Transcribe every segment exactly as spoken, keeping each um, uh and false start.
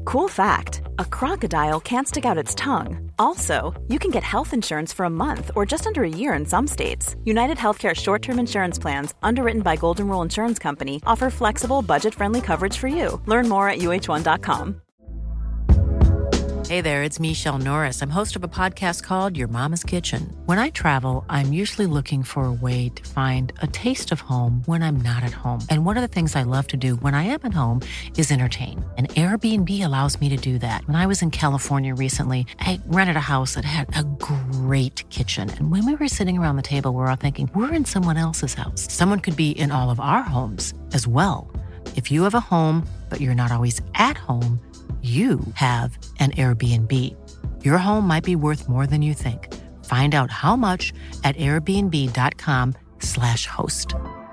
Cool fact, a crocodile can't stick out its tongue. Also, you can get health insurance for a month or just under a year in some states. United Healthcare short-term insurance plans, underwritten by Golden Rule Insurance Company, offer flexible, budget-friendly coverage for you. Learn more at U H one dot com. Hey there, it's Michelle Norris. I'm host of a podcast called Your Mama's Kitchen. When I travel, I'm usually looking for a way to find a taste of home when I'm not at home. And one of the things I love to do when I am at home is entertain. And Airbnb allows me to do that. When I was in California recently, I rented a house that had a great kitchen. And when we were sitting around the table, we were all thinking, we're in someone else's house. Someone could be in all of our homes as well. If you have a home, but you're not always at home, you have an Airbnb. Your home might be worth more than you think. Find out how much at airbnb.com slash host.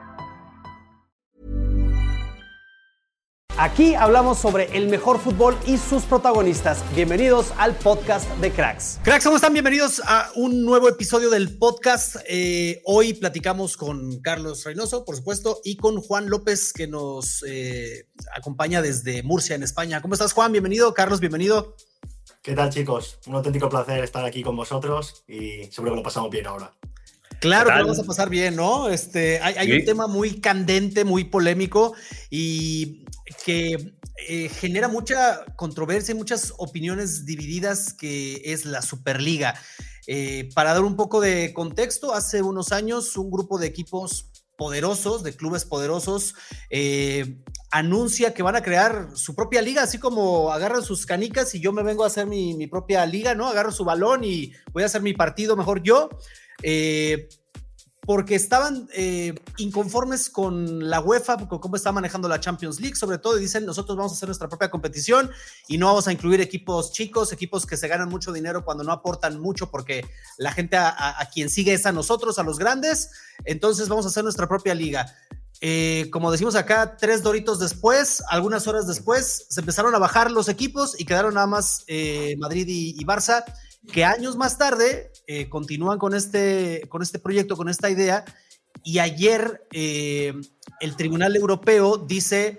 Aquí hablamos sobre el mejor fútbol y sus protagonistas. Bienvenidos al podcast de Cracks. Cracks, ¿cómo están? Bienvenidos a un nuevo episodio del podcast. Eh, hoy platicamos con Carlos Reynoso, por supuesto, y con Juan López, que nos eh, acompaña desde Murcia, en España. ¿Cómo estás, Juan? Bienvenido. Carlos, bienvenido. ¿Qué tal, chicos? Un auténtico placer estar aquí con vosotros y seguro que lo pasamos bien ahora. Claro que lo vamos a pasar bien, ¿no? Este, hay hay sí. un tema muy candente, muy polémico y que eh, genera mucha controversia, muchas opiniones divididas, que es la Superliga. Eh, para dar un poco de contexto, hace unos años un grupo de equipos poderosos, de clubes poderosos, eh, anuncia que van a crear su propia liga, así como agarran sus canicas y yo me vengo a hacer mi, mi propia liga, ¿no? Agarro su balón y voy a hacer mi partido mejor yo. Eh, porque estaban eh, inconformes con la UEFA, con cómo está manejando la Champions League, sobre todo, y dicen, nosotros vamos a hacer nuestra propia competición y no vamos a incluir equipos chicos, equipos que se ganan mucho dinero cuando no aportan mucho, porque la gente a, a, a quien sigue es a nosotros, a los grandes, entonces vamos a hacer nuestra propia liga. Eh, como decimos acá, tres doritos después, algunas horas después, se empezaron a bajar los equipos y quedaron nada más eh, Madrid y, y Barça, que años más tarde eh, continúan con este, con este proyecto, con esta idea, y ayer eh, el Tribunal Europeo dice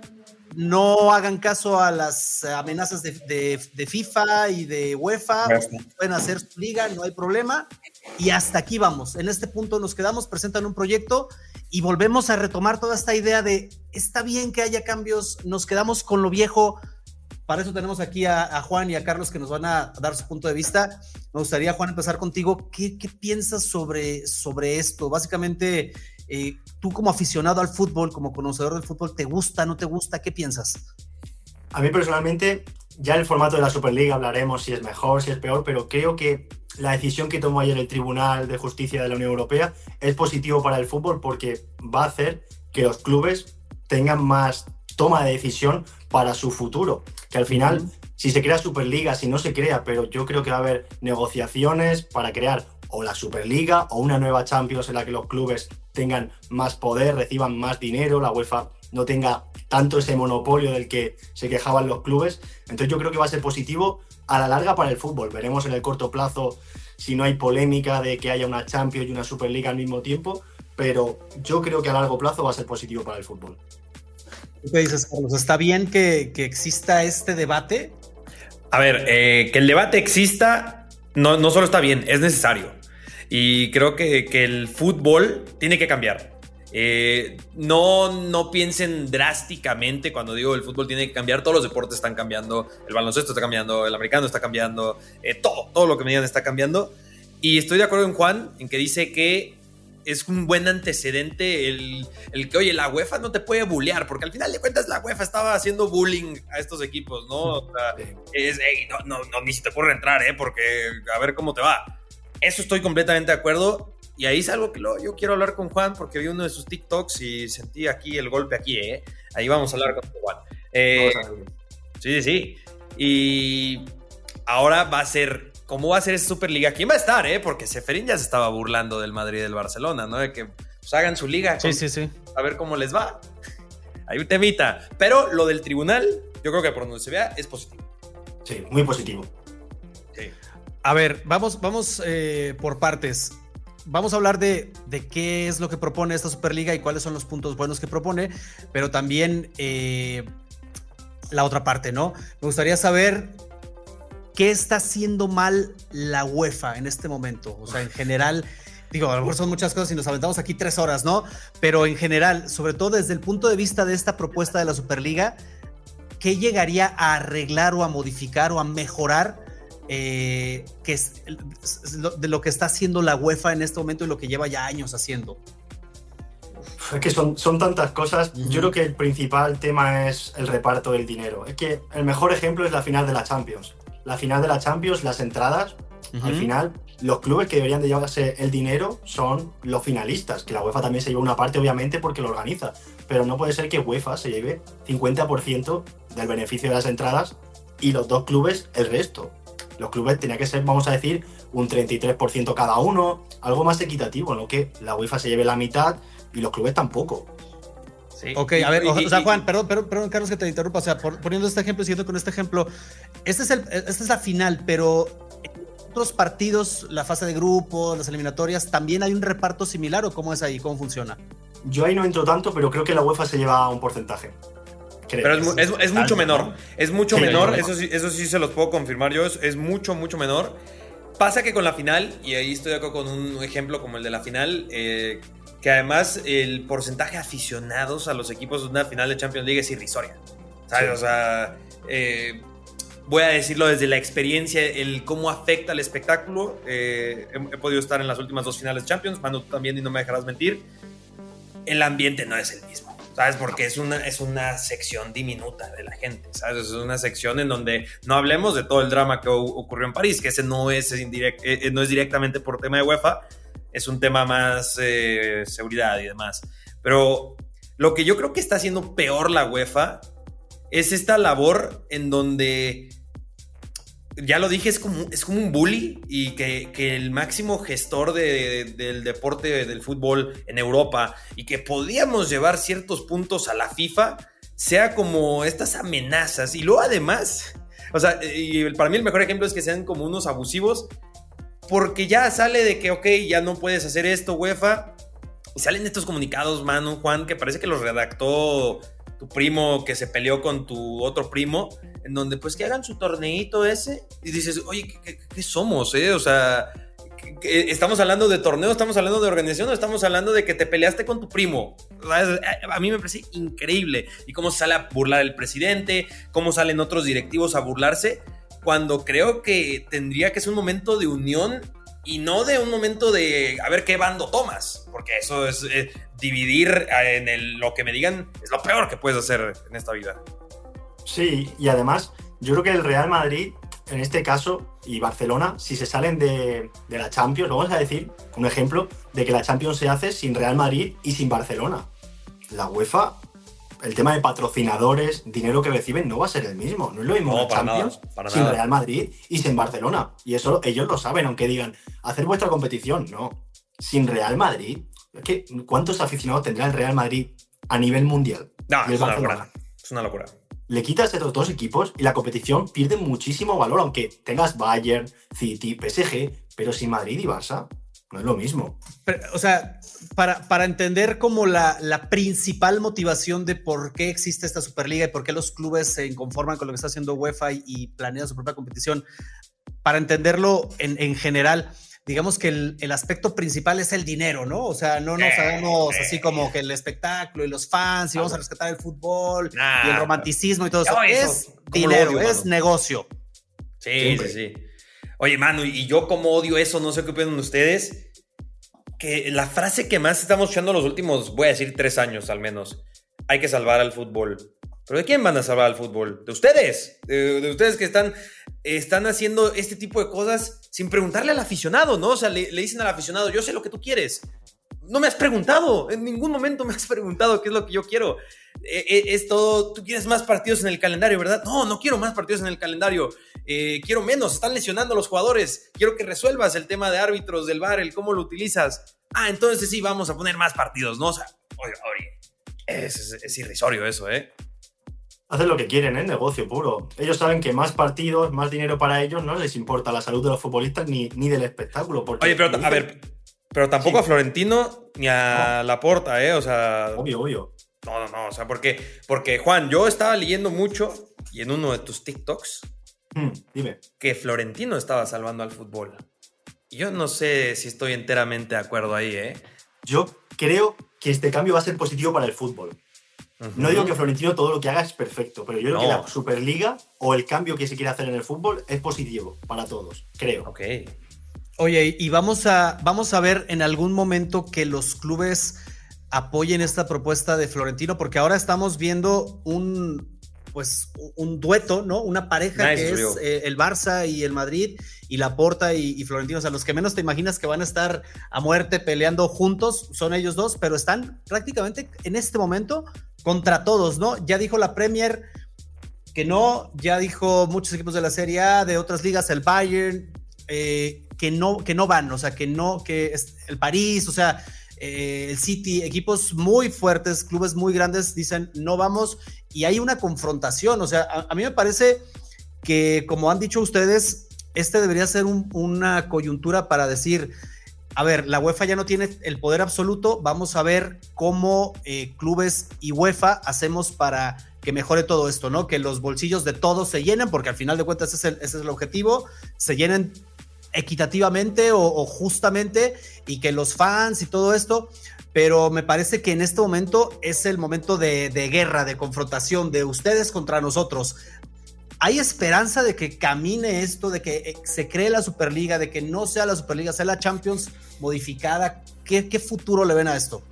no hagan caso a las amenazas de, de, de FIFA y de UEFA, pueden hacer su liga, no hay problema, y hasta aquí vamos, en este punto nos quedamos, presentan un proyecto y volvemos a retomar toda esta idea de está bien que haya cambios, nos quedamos con lo viejo. Para eso tenemos aquí a, a Juan y a Carlos, que nos van a dar su punto de vista. Me gustaría, Juan, empezar contigo. ¿Qué, qué piensas sobre, sobre esto? Básicamente, eh, tú como aficionado al fútbol, como conocedor del fútbol, ¿te gusta, no te gusta? ¿Qué piensas? A mí personalmente, ya en el formato de la Superliga hablaremos si es mejor, si es peor, pero creo que la decisión que tomó ayer el Tribunal de Justicia de la Unión Europea es positivo para el fútbol, porque va a hacer que los clubes tengan más toma de decisión para su futuro, que al final, uh-huh. si se crea Superliga, si no se crea, pero yo creo que va a haber negociaciones para crear o la Superliga o una nueva Champions en la que los clubes tengan más poder, reciban más dinero, la UEFA no tenga tanto ese monopolio del que se quejaban los clubes. Entonces yo creo que va a ser positivo a la larga para el fútbol. Veremos en el corto plazo si no hay polémica de que haya una Champions y una Superliga al mismo tiempo, pero yo creo que a largo plazo va a ser positivo para el fútbol. ¿Qué dices, Carlos? ¿Está bien que, que exista este debate? A ver, eh, que el debate exista no, no solo está bien, es necesario. Y creo que, que el fútbol tiene que cambiar. Eh, no, no piensen drásticamente cuando digo el fútbol tiene que cambiar. Todos los deportes están cambiando. El baloncesto está cambiando, el americano está cambiando. Eh, todo, todo lo que me digan está cambiando. Y estoy de acuerdo con Juan en que dice que es un buen antecedente el, el que, oye, la UEFA no te puede bullear, porque al final de cuentas la UEFA estaba haciendo bullying a estos equipos, ¿no? O sea, es, hey, no, no, no, ni se te ocurre entrar, ¿eh? Porque a ver cómo te va. Eso estoy completamente de acuerdo, y ahí es algo que lo, yo quiero hablar con Juan, porque vi uno de sus TikToks y sentí aquí el golpe aquí, ¿eh? Ahí vamos a hablar con Juan. Eh, sí, sí, sí. Y ahora va a ser... ¿Cómo va a ser esa Superliga? ¿Quién va a estar, eh? Porque Seferín ya se estaba burlando del Madrid y del Barcelona, ¿no? De que pues, hagan su liga. Sí, con, sí, sí. A ver cómo les va. Hay un temita. Pero lo del tribunal, yo creo que por donde se vea, es positivo. Sí, muy positivo. Sí. A ver, vamos, vamos eh, por partes. Vamos a hablar de, de qué es lo que propone esta Superliga y cuáles son los puntos buenos que propone, pero también... Eh, la otra parte, ¿no? Me gustaría saber qué está haciendo mal la UEFA en este momento. O sea, en general, digo, a lo mejor son muchas cosas y nos aventamos aquí tres horas, ¿no? Pero en general, sobre todo desde el punto de vista de esta propuesta de la Superliga, ¿qué llegaría a arreglar o a modificar o a mejorar eh, que es, de lo que está haciendo la UEFA en este momento y lo que lleva ya años haciendo? Es que son, son tantas cosas. Uh-huh. Yo creo que el principal tema es el reparto del dinero. Es que el mejor ejemplo es la final de la Champions. La final de la Champions, las entradas, uh-huh. al final, los clubes que deberían de llevarse el dinero son los finalistas, que la UEFA también se lleva una parte, obviamente, porque lo organiza. Pero no puede ser que UEFA se lleve cincuenta por ciento del beneficio de las entradas y los dos clubes el resto. Los clubes tenían que ser, vamos a decir, un treinta y tres por ciento cada uno, algo más equitativo, no que la UEFA se lleve la mitad y los clubes tampoco. Sí. Ok, a ver, o sea, Juan, perdón, perdón, perdón, Carlos, que te interrumpa. O sea, por, poniendo este ejemplo, siguiendo con este ejemplo, este es el, esta es la final, pero en otros partidos, la fase de grupos, las eliminatorias, ¿también hay un reparto similar o cómo es ahí? ¿Cómo funciona? Yo ahí no entro tanto, pero creo que la UEFA se lleva un porcentaje. Creo. Pero es, es, es mucho menor, es mucho sí, menor, eso sí, eso sí se los puedo confirmar yo, es, es mucho, mucho menor. Pasa que con la final, y ahí estoy de acuerdo con un ejemplo como el de la final, eh, que además el porcentaje de aficionados a los equipos de una final de Champions League es irrisoria, ¿sabes? Sí. O sea, eh, voy a decirlo desde la experiencia, el cómo afecta el espectáculo. Eh, he, he podido estar en las últimas dos finales de Champions, Manu, tú también, y no me dejarás mentir. El ambiente no es el mismo, ¿sabes? Porque es una, es una sección diminuta de la gente, ¿sabes? Es una sección en donde no hablemos de todo el drama que ocurrió en París, que ese no es, indirect, eh, no es directamente por tema de UEFA, es un tema más eh, seguridad y demás. Pero lo que yo creo que está haciendo peor la UEFA es esta labor en donde, ya lo dije, es como, es como un bully, y que, que el máximo gestor de, de, del deporte del fútbol en Europa, y que podíamos llevar ciertos puntos a la FIFA, sea como estas amenazas. Y luego además, o sea, y para mí el mejor ejemplo es que sean como unos abusivos, porque ya sale de que, ok, ya no puedes hacer esto, UEFA, y salen estos comunicados, Manu, Juan, que parece que los redactó tu primo que se peleó con tu otro primo, en donde pues que hagan su torneito ese, y dices, oye, ¿qué, qué, qué somos, eh? O sea, ¿qué, qué, ¿estamos hablando de torneo, estamos hablando de organización, o estamos hablando de que te peleaste con tu primo? A mí me parece increíble, y cómo se sale a burlar el presidente, cómo salen otros directivos a burlarse, cuando creo que tendría que ser un momento de unión y no de un momento de a ver qué bando tomas, porque eso es eh, dividir en el, lo que me digan es lo peor que puedes hacer en esta vida. Sí, y además yo creo que el Real Madrid en este caso y Barcelona, si se salen de, de la Champions, vamos a decir un ejemplo de que la Champions se hace sin Real Madrid y sin Barcelona. La UEFA, el tema de patrocinadores, dinero que reciben, no va a ser el mismo. No es lo mismo no, la Champions nada, para sin nada. Real Madrid y sin Barcelona. Y eso ellos lo saben, aunque digan, hacer vuestra competición. No. Sin Real Madrid. Es que, ¿cuántos aficionados tendrá el Real Madrid a nivel mundial? No, es una locura. Es una locura. Le quitas a estos dos equipos y la competición pierde muchísimo valor, aunque tengas Bayern, City, P S G, pero sin Madrid y Barça. No es lo mismo. Pero, o sea, para, para entender como la, la principal motivación de por qué existe esta Superliga y por qué los clubes se inconforman con lo que está haciendo UEFA y, y planean su propia competición, para entenderlo en, en general, digamos que el, el aspecto principal es el dinero, ¿no? O sea, no nos hagamos así como que el espectáculo y los fans y vamos a rescatar el fútbol nah, y el romanticismo y todo eso. eso es dinero, odio, es mano. Negocio. Sí, Siempre. sí, sí. Oye, Manu, y yo como odio eso, no sé qué opinan ustedes, que la frase que más estamos escuchando los últimos, voy a decir tres años al menos, hay que salvar al fútbol. ¿Pero de quién van a salvar al fútbol? De ustedes, de, de ustedes que están, están haciendo este tipo de cosas sin preguntarle al aficionado, ¿no? O sea, le, le dicen al aficionado, yo sé lo que tú quieres. No me has preguntado, en ningún momento me has preguntado qué es lo que yo quiero. Eh, es todo, tú quieres más partidos en el calendario, ¿verdad? No, no quiero más partidos en el calendario. Eh, quiero menos, están lesionando a los jugadores. Quiero que resuelvas el tema de árbitros, del V A R, el cómo lo utilizas. Ah, entonces sí, vamos a poner más partidos, ¿no? O sea, oye, oye, es, es, es irrisorio eso, ¿eh? Hacen lo que quieren, ¿eh? Negocio puro. Ellos saben que más partidos, más dinero para ellos, no les importa la salud de los futbolistas ni, ni del espectáculo. Porque oye, pero a ver, pero tampoco sí. a Florentino ni a no. Laporta, ¿eh? O sea... Obvio, obvio. No, no, no, o sea, porque, porque Juan, yo estaba leyendo mucho y en uno de tus TikToks mm, dime. que Florentino estaba salvando al fútbol. Y yo no sé si estoy enteramente de acuerdo ahí, ¿eh? Yo creo que este cambio va a ser positivo para el fútbol. Uh-huh. No digo que Florentino todo lo que haga es perfecto, pero yo creo no. que la Superliga o el cambio que se quiere hacer en el fútbol es positivo para todos, creo. Ok. Oye, y vamos a, vamos a ver en algún momento que los clubes apoyen esta propuesta de Florentino, porque ahora estamos viendo un, pues, un dueto, ¿no? Una pareja nice, que es eh, el Barça y el Madrid, y Laporta y, y Florentino. O sea, los que menos te imaginas que van a estar a muerte peleando juntos son ellos dos, pero están prácticamente en este momento contra todos, ¿no? Ya dijo la Premier que no, ya dijo muchos equipos de la Serie A, de otras ligas, el Bayern, eh, que no, que no van, o sea, que no, que es el París, o sea, eh, el City, equipos muy fuertes, clubes muy grandes, dicen no vamos, y hay una confrontación. O sea, a, a mí me parece que, como han dicho ustedes, este debería ser un, una coyuntura para decir, a ver, la UEFA ya no tiene el poder absoluto, vamos a ver cómo eh, clubes y UEFA hacemos para que mejore todo esto, ¿no? Que los bolsillos de todos se llenen, porque al final de cuentas ese es el, ese es el objetivo, se llenen equitativamente o, o justamente, y que los fans y todo esto, pero me parece que en este momento es el momento de, de guerra, de confrontación, de ustedes contra nosotros. ¿Hay esperanza de que camine esto, de que se cree la Superliga, de que no sea la Superliga, sea la Champions modificada? ¿Qué, qué futuro le ven a esto?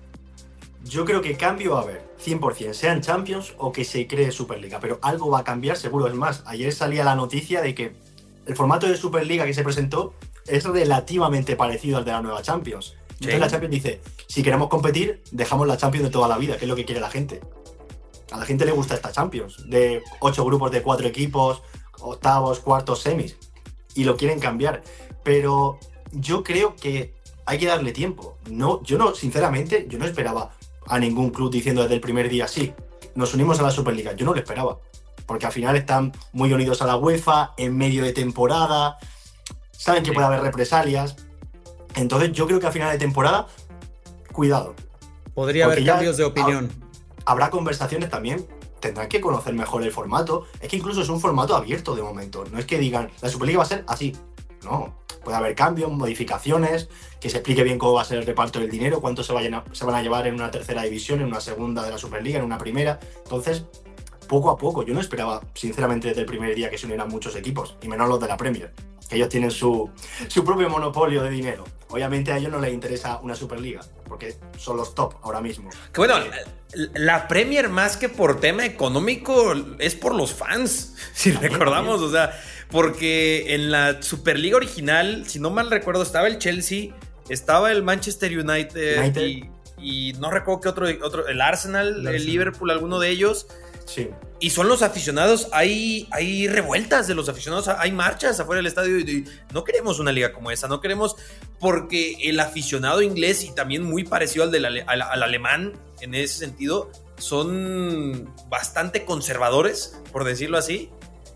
Yo creo que cambio va a haber, cien por ciento, sean Champions o que se cree Superliga, pero algo va a cambiar seguro. Es más, ayer salía la noticia de que el formato de Superliga que se presentó es relativamente parecido al de la nueva Champions. Entonces sí. La Champions dice, si queremos competir, dejamos la Champions de toda la vida, que es lo que quiere la gente. A la gente le gusta esta Champions, de ocho grupos de cuatro equipos, octavos, cuartos, semis, y lo quieren cambiar. Pero yo creo que hay que darle tiempo. No, yo no, sinceramente, yo no esperaba a ningún club diciendo desde el primer día, sí, nos unimos a la Superliga. Yo no lo esperaba, porque al final están muy unidos a la UEFA, en medio de temporada, saben que puede haber represalias. Entonces yo creo que a final de temporada, cuidado. Podría haber cambios de opinión. Habrá conversaciones también, tendrán que conocer mejor el formato. Es que incluso es un formato abierto de momento. No es que digan, la Superliga va a ser así. No, puede haber cambios, modificaciones, que se explique bien cómo va a ser el reparto del dinero, cuánto se, vayan a, se van a llevar en una tercera división, en una segunda de la Superliga, en una primera. Entonces, poco a poco. Yo no esperaba, sinceramente, desde el primer día que se unieran muchos equipos, y menos los de la Premier, que ellos tienen su, su propio monopolio de dinero. Obviamente a ellos no les interesa una Superliga, porque son los top ahora mismo. Que bueno, eh, la Premier, más que por tema económico, es por los fans, si también, recordamos, también. O sea, porque en la Superliga original, si no mal recuerdo, estaba el Chelsea, estaba el Manchester United, United. Y, y no recuerdo qué otro, otro el Arsenal, el, el Liverpool, alguno de ellos. Sí. Y son los aficionados, hay, hay revueltas de los aficionados, hay marchas afuera del estadio y, y no queremos una liga como esa, no queremos, porque el aficionado inglés, y también muy parecido al, del, al, al alemán en ese sentido, son bastante conservadores, por decirlo así,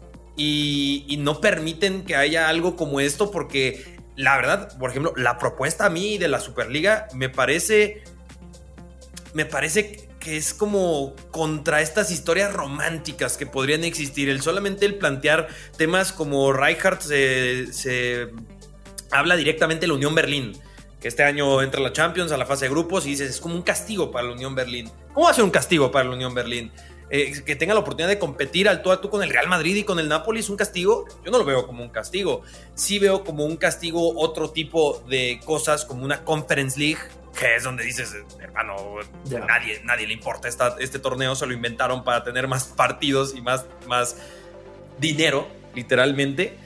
y, y no permiten que haya algo como esto, porque la verdad, por ejemplo, la propuesta a mí de la Superliga me parece, me parece que es como contra estas historias románticas que podrían existir. El solamente el plantear temas como Rijkaard se, se habla directamente de la Unión Berlín, que este año entra a la Champions, a la fase de grupos, y dices, es como un castigo para la Unión Berlín. ¿Cómo va a ser un castigo para la Unión Berlín? Eh, que tenga la oportunidad de competir al tú a tú con el Real Madrid y con el Napoli, ¿es un castigo? Yo no lo veo como un castigo. Sí veo como un castigo otro tipo de cosas, como una Conference League, que es donde dices, hermano, yeah. nadie, nadie le importa esta, este torneo, se lo inventaron para tener más partidos y más, más dinero, literalmente.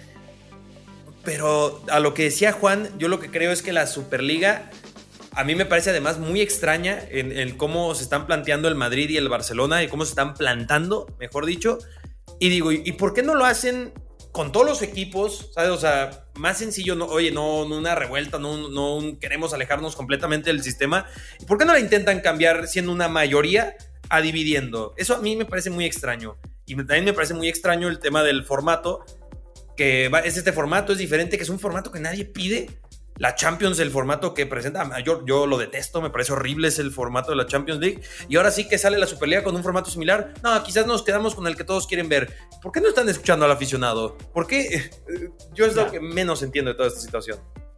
Pero a lo que decía Juan, yo lo que creo es que la Superliga a mí me parece además muy extraña en, en cómo se están planteando el Madrid y el Barcelona y cómo se están plantando, mejor dicho. Y digo, ¿y por qué no lo hacen con todos los equipos? ¿Sabes? O sea, más sencillo, no, oye, no, no una revuelta, no, no un, queremos alejarnos completamente del sistema. ¿Y por qué no la intentan cambiar siendo una mayoría a dividiendo? Eso a mí me parece muy extraño. Y también me parece muy extraño el tema del formato, que va, es este formato, es diferente, que es un formato que nadie pide. La Champions, el formato que presenta, yo, yo lo detesto, me parece horrible, es el formato de la Champions League. Y ahora sí que sale la Superliga con un formato similar. No, quizás nos quedamos con el que todos quieren ver. ¿Por qué no están escuchando al aficionado? ¿Por qué? Yo es lo que menos entiendo de toda esta situación.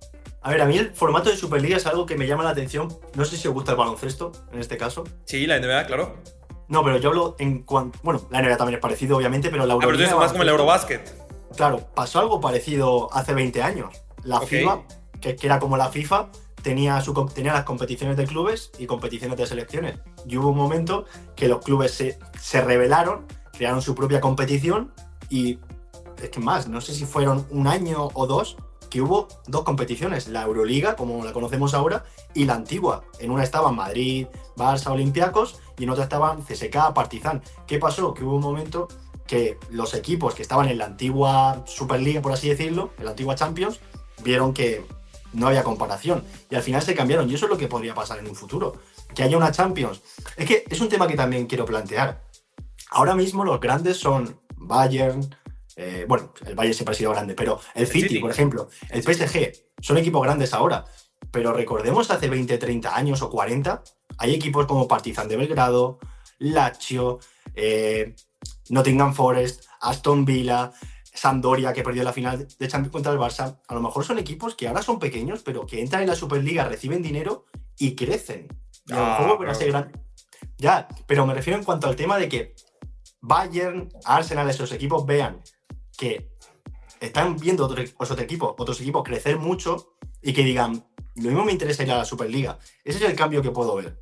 A ver, a mí el formato de Superliga es algo que me llama la atención. No sé si os gusta el baloncesto, en este caso. Sí, la N B A, claro. No, pero yo hablo en cuanto... Bueno, la N B A también es parecido, obviamente, pero la Euroliga... Ah, pero tú dices más como el Eurobasket. Claro, pasó algo parecido hace veinte años. La okay. FIFA, que, que era como la FIFA, tenía, su, tenía las competiciones de clubes y competiciones de selecciones. Y hubo un momento que los clubes se, se rebelaron, crearon su propia competición y... Es que más, no sé si fueron un año o dos... que hubo dos competiciones, la Euroliga, como la conocemos ahora, y la antigua. En una estaban Madrid, Barça, Olympiacos, y en otra estaban C S K A, Partizan. ¿Qué pasó? Que hubo un momento que los equipos que estaban en la antigua Superliga, por así decirlo, en la antigua Champions, vieron que no había comparación, y al final se cambiaron, y eso es lo que podría pasar en un futuro, que haya una Champions. Es que es un tema que también quiero plantear. Ahora mismo los grandes son Bayern... Eh, bueno, el Bayern siempre ha sido grande, pero el City, City, por ejemplo, el P S G, son equipos grandes ahora, pero recordemos hace veinte, treinta años o cuarenta, hay equipos como Partizan de Belgrado, Lazio, eh, Nottingham Forest, Aston Villa, Sampdoria, que perdió la final de Champions contra el Barça. A lo mejor son equipos que ahora son pequeños, pero que entran en la Superliga, reciben dinero y crecen. Y ah, el juego pero ser gran... Ya, pero me refiero en cuanto al tema de que Bayern, Arsenal, esos equipos vean que están viendo otros, otros equipos, otros equipos crecer mucho y que digan, lo mismo me interesa ir a la Superliga. Ese es el cambio que puedo ver.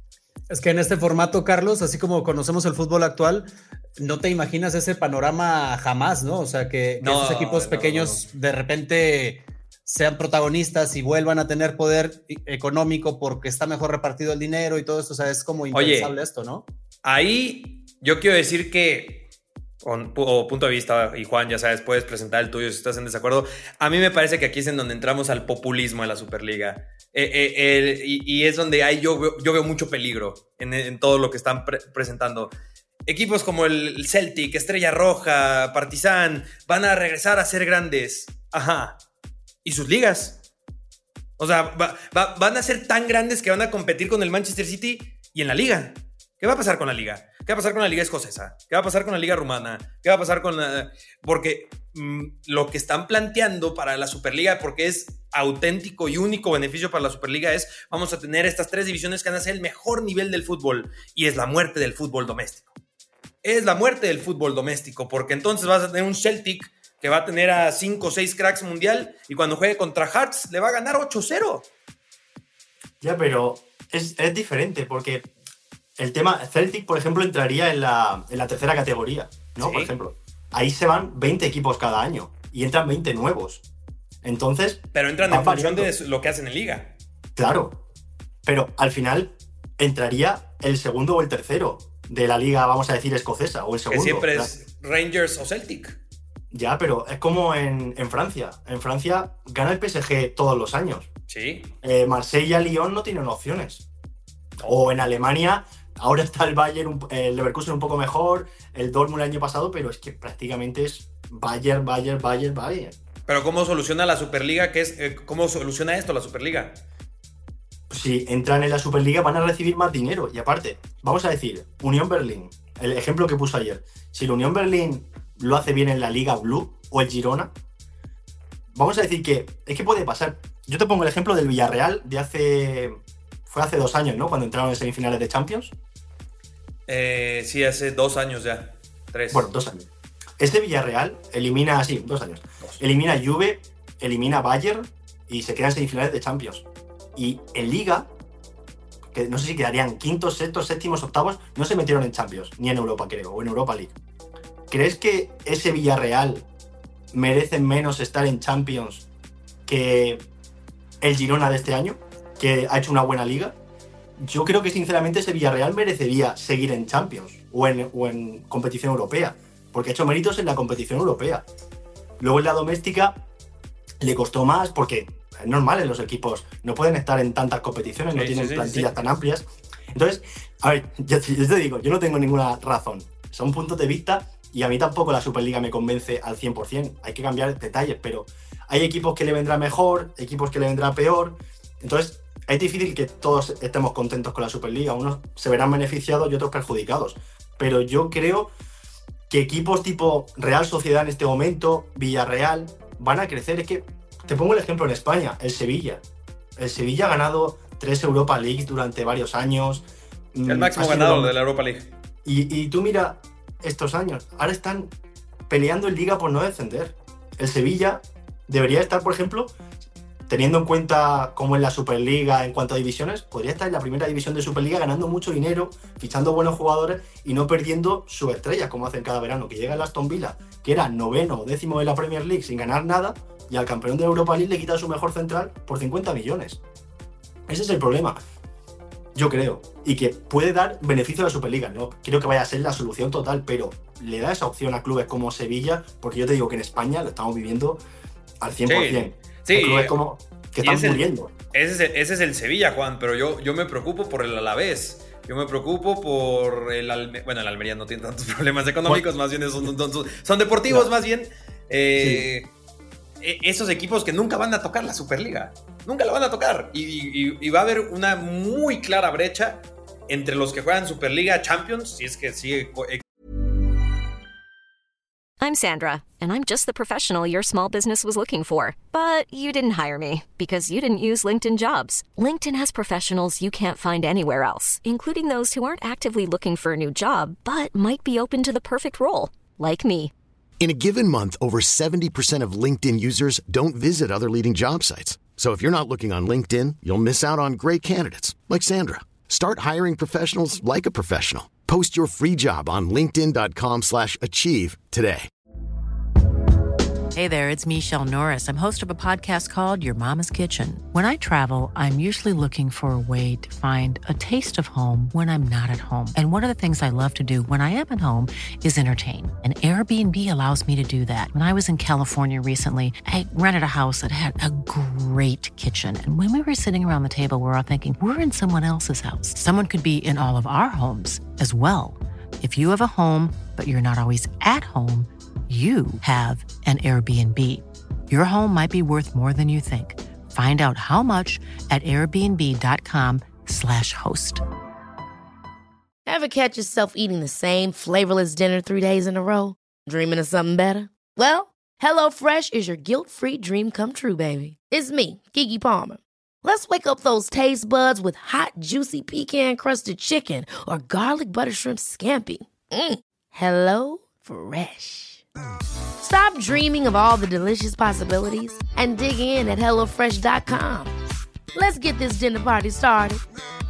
Es que en este formato, Carlos, así como conocemos el fútbol actual, no te imaginas ese panorama jamás, ¿no? O sea, que, que no, esos equipos no, pequeños no. de repente sean protagonistas y vuelvan a tener poder económico porque está mejor repartido el dinero y todo esto. O sea, es como impensable. Oye, esto, ¿no? Ahí yo quiero decir que Con, o punto de vista, y Juan, ya sabes, puedes presentar el tuyo si estás en desacuerdo. A mí me parece que aquí es en donde entramos al populismo de la Superliga. Eh, eh, eh, y, y es donde hay, yo, veo, yo veo mucho peligro en, en todo lo que están pre- presentando. Equipos como el Celtic, Estrella Roja, Partizan, van a regresar a ser grandes. Ajá. ¿Y sus ligas? O sea, va, va, van a ser tan grandes que van a competir con el Manchester City y en la liga. ¿Qué va a pasar con la liga? ¿Qué va a pasar con la liga escocesa? ¿Qué va a pasar con la liga rumana? ¿Qué va a pasar con la...? Porque mmm, lo que están planteando para la Superliga, porque es auténtico y único beneficio para la Superliga, es vamos a tener estas tres divisiones que van a ser el mejor nivel del fútbol, y es la muerte del fútbol doméstico. Es la muerte del fútbol doméstico, porque entonces vas a tener un Celtic que va a tener a cinco o seis cracks mundial, y cuando juegue contra Hearts le va a ganar ocho cero. Ya, pero es, es diferente, porque... El tema, Celtic, por ejemplo, entraría en la, en la tercera categoría, ¿no? ¿Sí? Por ejemplo. Ahí se van veinte equipos cada año y entran veinte nuevos. Entonces... Pero entran en función de lo que hacen en liga. Claro. Pero al final entraría el segundo o el tercero de la liga, vamos a decir, escocesa, o el segundo. Que siempre es Rangers o Celtic. Ya, pero es como en, en Francia. En Francia gana el P S G todos los años. Sí. Eh, Marsella, Lyon no tienen opciones. O en Alemania... Ahora está el Bayern, el Leverkusen un poco mejor, el Dortmund el año pasado, pero es que prácticamente es Bayern, Bayern, Bayern, Bayern. Pero ¿cómo soluciona la Superliga? ¿Qué es, eh, ¿Cómo soluciona esto la Superliga? Pues si entran en la Superliga van a recibir más dinero. Y aparte, vamos a decir, Unión Berlín, el ejemplo que puso ayer. Si la Unión Berlín lo hace bien en la Liga Blue o el Girona, vamos a decir que es que puede pasar. Yo te pongo el ejemplo del Villarreal de hace... Fue hace dos años, ¿no? Cuando entraron en semifinales de Champions. Eh, sí, hace dos años ya. Tres. Bueno, dos años. Este Villarreal elimina, sí, dos años. Dos. Elimina Juve, elimina Bayern y se quedan en semifinales de Champions. Y en Liga, que no sé si quedarían quintos, sextos, séptimos, octavos, no se metieron en Champions, ni en Europa, creo, o en Europa League. ¿Crees que ese Villarreal merece menos estar en Champions que el Girona de este año, que ha hecho una buena liga? Yo creo que sinceramente ese Villarreal merecería seguir en Champions o en, o en competición europea, porque ha hecho méritos en la competición europea. Luego en la doméstica le costó más porque es normal, en los equipos no pueden estar en tantas competiciones, sí, no tienen sí, plantillas sí. tan amplias. Entonces, a ver, yo, yo te digo, yo no tengo ninguna razón. Son puntos de vista Y a mí tampoco la Superliga me convence al cien por ciento. Hay que cambiar detalles, pero hay equipos que le vendrá mejor, equipos que le vendrá peor. Entonces, es difícil que todos estemos contentos con la Superliga. Unos se verán beneficiados y otros perjudicados. Pero yo creo que equipos tipo Real Sociedad en este momento, Villarreal, van a crecer. Es que, te pongo el ejemplo en España, el Sevilla. El Sevilla ha ganado tres Europa Leagues durante varios años. El máximo ganador de la Europa League. Y, y tú mira estos años, ahora están peleando en Liga por no descender. El Sevilla debería estar, por ejemplo, teniendo en cuenta cómo es la Superliga en cuanto a divisiones, podría estar en la primera división de Superliga ganando mucho dinero, fichando buenos jugadores y no perdiendo su estrella, como hacen cada verano, que llega el Aston Villa, que era noveno o décimo de la Premier League sin ganar nada, y al campeón de Europa League le quita su mejor central por cincuenta millones. Ese es el problema, yo creo, y que puede dar beneficio a la Superliga. No creo que vaya a ser la solución total, pero le da esa opción a clubes como Sevilla, porque yo te digo que en España lo estamos viviendo al cien por ciento. Sí, sí. Clubes como que están ese muriendo. Es el, ese, es el, ese es el Sevilla, Juan, pero yo, yo me preocupo por el Alavés. Yo me preocupo por el Almería. Bueno, el Almería no tiene tantos problemas económicos, más bien son, son, son deportivos, no. más bien. Eh, sí. Esos equipos que nunca van a tocar la Superliga. Nunca la van a tocar. Y, y, y va a haber una muy clara brecha entre los que juegan Superliga Champions, si es que sigue. I'm Sandra, and I'm just the professional your small business was looking for. But you didn't hire me because you didn't use LinkedIn Jobs. LinkedIn has professionals you can't find anywhere else, including those who aren't actively looking for a new job, but might be open to the perfect role, like me. In a given month, over seventy percent of LinkedIn users don't visit other leading job sites. So if you're not looking on LinkedIn, you'll miss out on great candidates like Sandra. Start hiring professionals like a professional. Post your free job on linkedin dot com slash achieve today. Hey there, it's Michelle Norris. I'm host of a podcast called Your Mama's Kitchen. When I travel, I'm usually looking for a way to find a taste of home when I'm not at home. And one of the things I love to do when I am at home is entertain. And Airbnb allows me to do that. When I was in California recently, I rented a house that had a great kitchen. And when we were sitting around the table, we were all thinking, we're in someone else's house. Someone could be in all of our homes as well. If you have a home, but you're not always at home, you have an Airbnb. Your home might be worth more than you think. Find out how much at airbnb dot com slash host. Ever catch yourself eating the same flavorless dinner three days in a row? Dreaming of something better? Well, HelloFresh is your guilt-free dream come true, baby. It's me, Keke Palmer. Let's wake up those taste buds with hot, juicy pecan-crusted chicken or garlic butter shrimp scampi. Mm. Hello Fresh. Stop dreaming of all the delicious possibilities and dig in at hello fresh dot com. Let's get this dinner party started.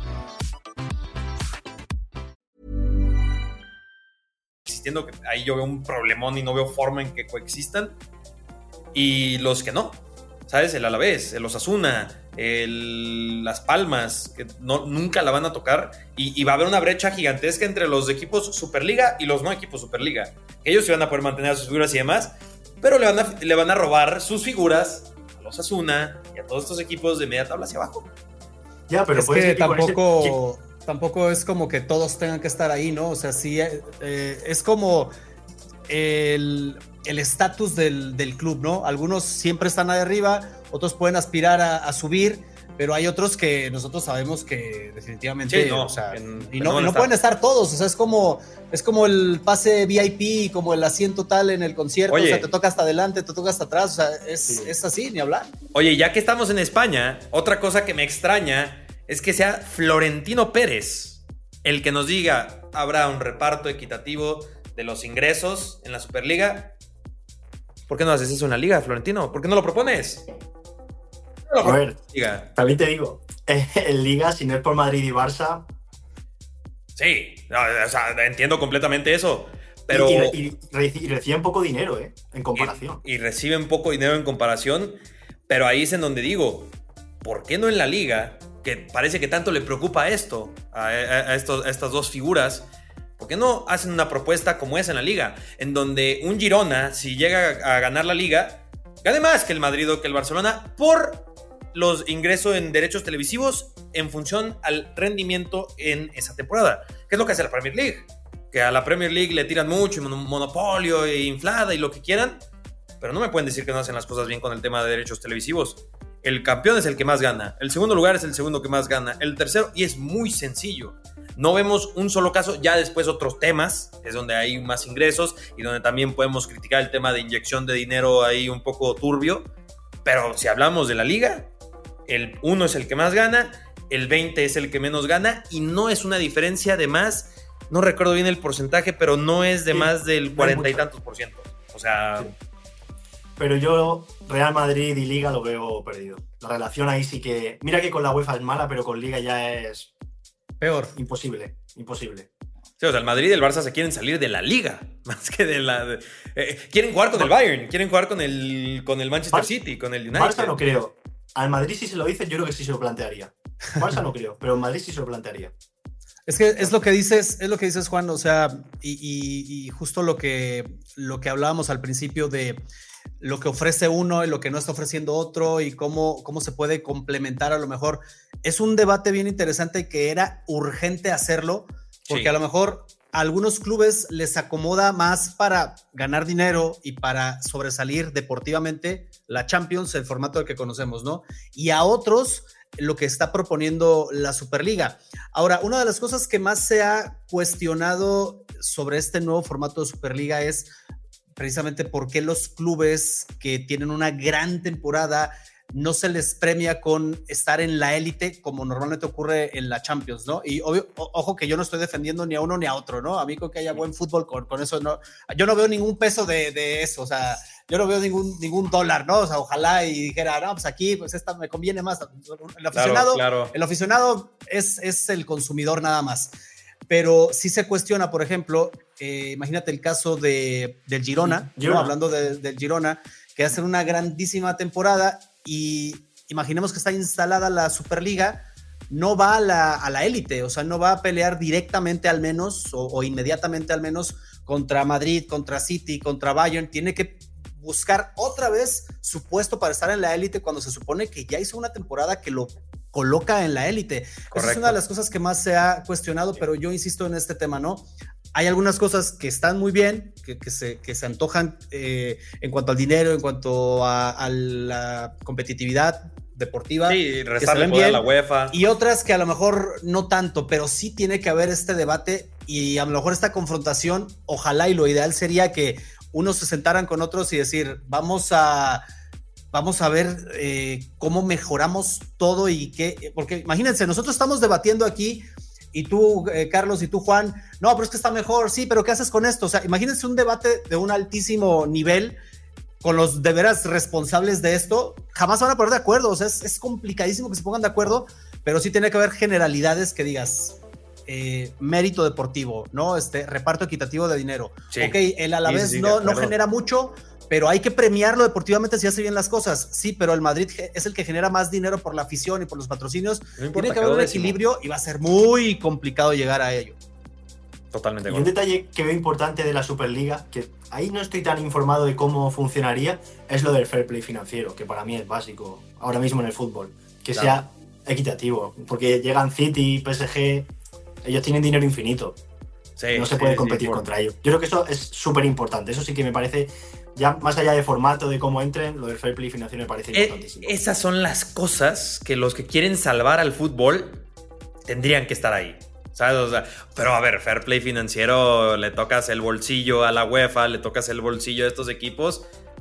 Existiendo que ahí yo veo un problemón y no veo forma en que coexistan. Y los que no, ¿sabes? El Alavés, el Osasuna, el Las Palmas, que no, nunca la van a tocar. Y, y va a haber una brecha gigantesca entre los equipos Superliga y los no equipos Superliga. Ellos sí van a poder mantener sus figuras y demás, pero le van a, le van a robar sus figuras a los Osasuna y a todos estos equipos de media tabla hacia abajo. Ya, pero es que tampoco, ese... tampoco es como que todos tengan que estar ahí, ¿no? O sea, sí, eh, es como el estatus del, del club, ¿no? Algunos siempre están ahí arriba, otros pueden aspirar a, a subir, pero hay otros que nosotros sabemos que definitivamente, sí, no, o sea, en, y no, no, no pueden estar todos, o sea, es como, es como el pase V I P, como el asiento tal en el concierto. Oye, o sea, te toca hasta adelante, te toca hasta atrás, o sea, es, sí. es así, ni hablar. Oye, ya que estamos en España, otra cosa que me extraña es que sea Florentino Pérez el que nos diga, habrá un reparto equitativo de los ingresos en la Superliga. ¿Por qué no haces eso en la Liga, Florentino? ¿Por qué no lo propones? No lo A ver, Liga. También te digo, en Liga, si no es por Madrid y Barça... Sí, no, o sea, entiendo completamente eso, pero... Y, y, y, y reciben poco dinero, ¿eh? En comparación. Y, y reciben poco dinero en comparación, pero ahí es en donde digo, ¿por qué no en la Liga, que parece que tanto le preocupa esto, a, a, a, estos, a estas dos figuras... ¿Por qué no hacen una propuesta como esa en la Liga? En donde un Girona, si llega a ganar la Liga, gane más que el Madrid o que el Barcelona por los ingresos en derechos televisivos en función al rendimiento en esa temporada. ¿Qué es lo que hace la Premier League? que a la Premier League le tiran mucho, y monopolio e inflada y lo que quieran, pero no me pueden decir que no hacen las cosas bien con el tema de derechos televisivos. El campeón es el que más gana, el segundo lugar es el segundo que más gana, el tercero, y es muy sencillo. No vemos un solo caso, ya después otros temas, es donde hay más ingresos y donde también podemos criticar el tema de inyección de dinero ahí un poco turbio, pero si hablamos de la liga, el uno es el que más gana, el veinte es el que menos gana, y no es una diferencia de más, no recuerdo bien el porcentaje, pero no es de sí, más del cuarenta y tantos por ciento. O sea... Sí. Pero yo Real Madrid y Liga lo veo perdido. La relación ahí sí que... Mira que con la UEFA es mala, pero con Liga ya es... Peor. Imposible, imposible. Sí, o sea, el Madrid y el Barça se quieren salir de la Liga, más que de la... De, eh, quieren jugar con el Bayern, quieren jugar con el, con el Manchester Bar- City, con el United. Barça no creo. Al Madrid si se lo dicen, yo creo que sí se lo plantearía. Barça no creo, pero el Madrid sí se lo plantearía. Es que es lo que dices, es lo que dices, Juan, o sea, y, y, y justo lo que, lo que hablábamos al principio de lo que ofrece uno y lo que no está ofreciendo otro y cómo, cómo se puede complementar a lo mejor. Es un debate bien interesante que era urgente hacerlo, porque sí. A lo mejor a algunos clubes les acomoda más para ganar dinero y para sobresalir deportivamente la Champions, el formato que conocemos, ¿no? Y a otros lo que está proponiendo la Superliga. Ahora, una de las cosas que más se ha cuestionado sobre este nuevo formato de Superliga es precisamente por qué los clubes que tienen una gran temporada no se les premia con estar en la élite como normalmente ocurre en la Champions, ¿no? Y obvio, o, ojo que yo no estoy defendiendo ni a uno ni a otro, ¿no? A mí con que haya buen fútbol, con, con eso no, yo no veo ningún peso de, de eso, o sea, yo no veo ningún, ningún dólar, ¿no? O sea, ojalá y dijera, no, pues aquí, pues esta me conviene más. El aficionado, claro, claro. El aficionado es, es el consumidor nada más. Pero sí se cuestiona, por ejemplo, eh, imagínate el caso de, del Girona, sí, ¿no? Hablando de, del Girona, que hace una grandísima temporada y imaginemos que está instalada la Superliga, no va a la, a la élite, o sea, no va a pelear directamente al menos o, o inmediatamente al menos contra Madrid, contra City, contra Bayern, tiene que buscar otra vez su puesto para estar en la élite cuando se supone que ya hizo una temporada que lo coloca en la élite. Esa es una de las cosas que más se ha cuestionado, pero yo insisto en este tema, ¿no? Hay algunas cosas que están muy bien, que, que, se, que se antojan eh, en cuanto al dinero, en cuanto a, a la competitividad deportiva. Sí, restarle poder a la UEFA. Y otras que a lo mejor no tanto, pero sí tiene que haber este debate y a lo mejor esta confrontación, ojalá y lo ideal sería que unos se sentaran con otros y decir, vamos a... Vamos a ver eh, cómo mejoramos todo y qué, porque imagínense, nosotros estamos debatiendo aquí y tú, eh, Carlos, y tú, Juan, no, pero es que está mejor, sí, pero ¿qué haces con esto? O sea, imagínense un debate de un altísimo nivel con los de veras responsables de esto, jamás van a poner de acuerdo, o sea, es, es complicadísimo que se pongan de acuerdo, pero sí tiene que haber generalidades que digas, eh, mérito deportivo, ¿no? Este, reparto equitativo de dinero. Sí. Ok, el a la sí, vez sí, no, no genera mucho, pero hay que premiarlo deportivamente si hace bien las cosas. Sí, pero el Madrid es el que genera más dinero por la afición y por los patrocinios. No Tiene que haber un equilibrio y va a ser muy complicado llegar a ello. Totalmente. Y un detalle que veo importante de la Superliga, que ahí no estoy tan informado de cómo funcionaría, es lo del fair play financiero, que para mí es básico ahora mismo en el fútbol. Que claro. sea equitativo, porque llegan City, P S G, ellos tienen dinero infinito. Sí, no se sí, puede competir sí, contra por... ellos. Yo creo que eso es súper importante. Eso sí que me parece... Ya más allá de formato, de cómo entren, lo del fair play financiero me parece importantísimo. Eh, esas son las cosas que los que quieren salvar al fútbol tendrían que estar ahí, ¿sabes? O sea, pero a ver, fair play financiero, le tocas el bolsillo a la UEFA, le tocas el bolsillo a estos equipos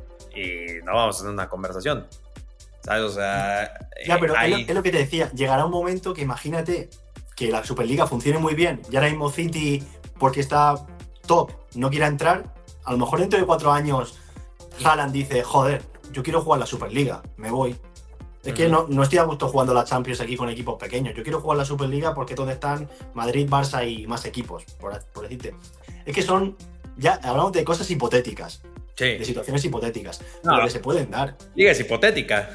y no vamos a hacer una conversación, ¿sabes? O sea... Ya, pero hay... es, lo, es lo que te decía, llegará un momento que imagínate que la Superliga funcione muy bien y ahora mismo City, porque está top, no quiera entrar, a lo mejor dentro de cuatro años... Haaland dice, joder, yo quiero jugar la Superliga, me voy. Es uh-huh. que no, no estoy a gusto jugando la Champions aquí con equipos pequeños. Yo quiero jugar la Superliga porque donde están Madrid, Barça y más equipos, por, por decirte. Es que son, ya hablamos de cosas hipotéticas, sí. de situaciones hipotéticas, no, pero que se pueden dar. Liga es hipotética.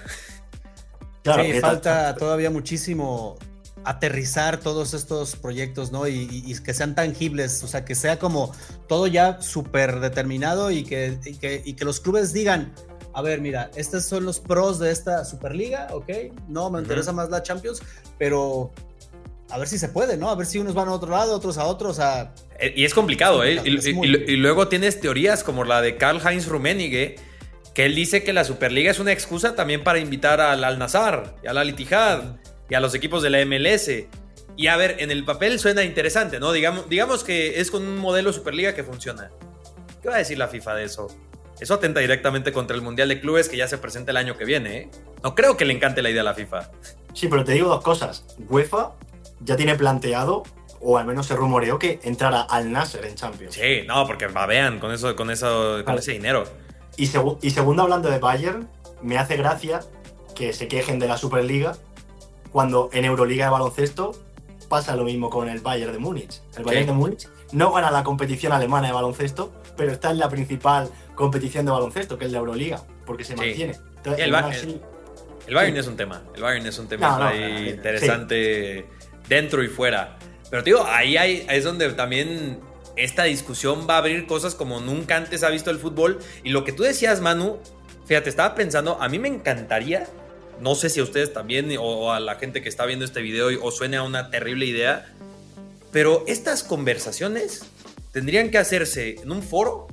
Claro, sí, falta todavía muchísimo aterrizar todos estos proyectos, ¿no? Y, y, y que sean tangibles, o sea, que sea como todo ya súper determinado y que, y, que, y que los clubes digan, a ver, mira, estos son los pros de esta Superliga, ¿ok? No, me uh-huh. interesa más la Champions, pero a ver si se puede, ¿no? A ver si unos van a otro lado, otros a otros, a... Y es complicado, ¿eh? Es y, muy... y, y luego tienes teorías como la de Karl-Heinz Rummenigge, que él dice que la Superliga es una excusa también para invitar al Al-Nassr, y al Al-Ittihad, y a los equipos de la M L S. Y a ver, en el papel suena interesante, ¿no? Digamos, digamos que es con un modelo Superliga que funciona. ¿Qué va a decir la FIFA de eso? Eso atenta directamente contra el Mundial de Clubes que ya se presenta el año que viene, ¿eh? No creo que le encante la idea a la FIFA. Sí, pero te digo dos cosas. UEFA ya tiene planteado, o al menos se rumoreó, que entrara Al-Nassr en Champions. Sí, no, porque babean con, eso, con, eso, con vale. ese dinero. Y, seg- y segundo, hablando de Bayern, me hace gracia que se quejen de la Superliga cuando en Euroliga de baloncesto pasa lo mismo con el Bayern de Múnich. El Bayern ¿Qué? de Múnich no gana la competición alemana de baloncesto, pero está en la principal competición de baloncesto, que es la Euroliga, porque se sí. mantiene. Entonces, sí, el, ba- el, el Bayern sí. es un tema. El Bayern es un tema no, no, ahí no, interesante sí. dentro y fuera. Pero, tío, ahí hay, es donde también esta discusión va a abrir cosas como nunca antes ha visto el fútbol. Y lo que tú decías, Manu, fíjate, estaba pensando, a mí me encantaría, no sé si a ustedes también o a la gente que está viendo este video os suene a una terrible idea, pero estas conversaciones tendrían que hacerse en un foro,